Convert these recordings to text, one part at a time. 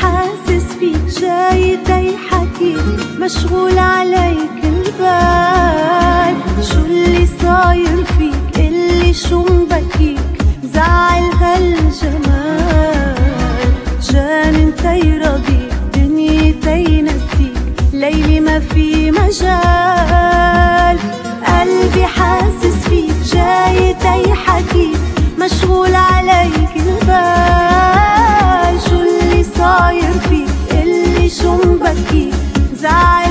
حاسس فيك جاي يحكيك، مشغول عليك البال. شو اللي صاير فيك؟ اللي شو مبكيك؟ زعل هالجمال. جانن تيرضيك، دنيتي ينسيك، ليلي ما في مجال. قلبي حاسس فيك جاي يحكيك، مشغول عليك البال. شو اللي صاير فيك؟ اللي شو مبكيك؟ زعل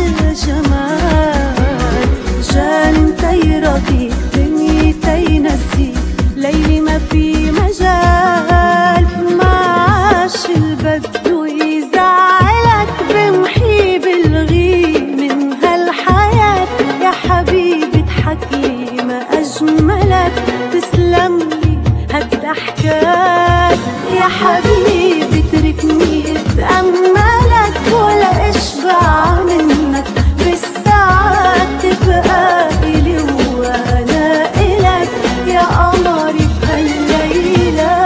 هالجمال. جانن تيرضيك، دنيتي ينسيك، ليلي ما في مجال. معاش البدو يزعلك، بمحي بالغي من هالحياة. يا حبيبي اضحكلي ما أجملك، تسلملي هالضحكات. يا حبيبي اتركني اتأملك، ولا اشبع منك بالساعات. تبقى إلي وانا إلك، يا قمري بهالليلة.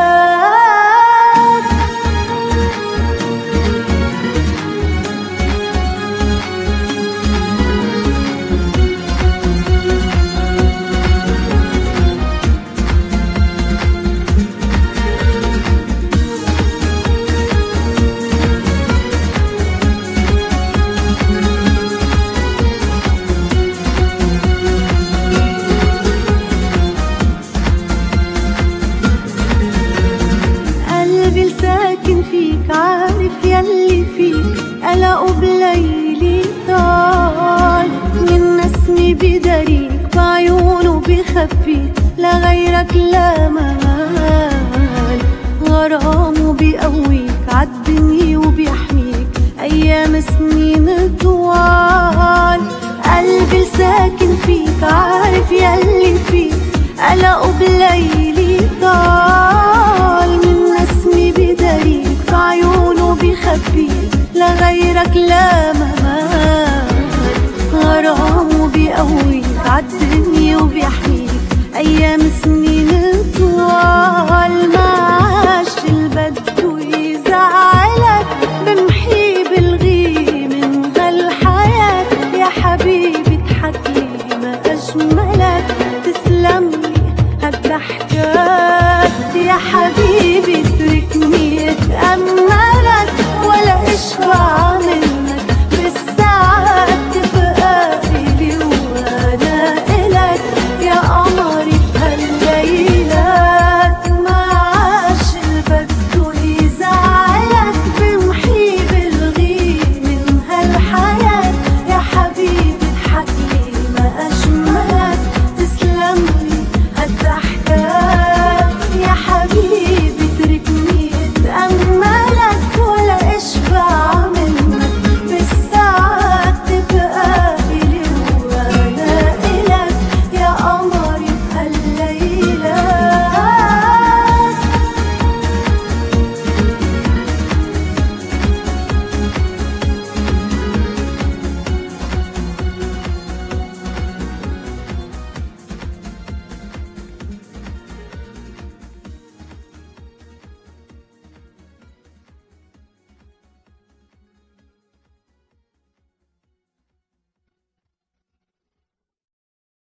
ساكن فيك، عارف يلي فيك، قلقه بليلي طال. من نسمي بدريك، بعيونه بخفيك، لغيرك لا مال. غرامه بيقويك عالدنيا وبيحميك، أيام سنين طوال. قلبي ساكن فيك، عارف يلي فيك، قلقه بليلي طال. من نسمي بدريك، بعيونه بخفيك، لغيرك لا ممال. غرامه بيقويك عالدنيا وبيحميك، أيام سنين طوال.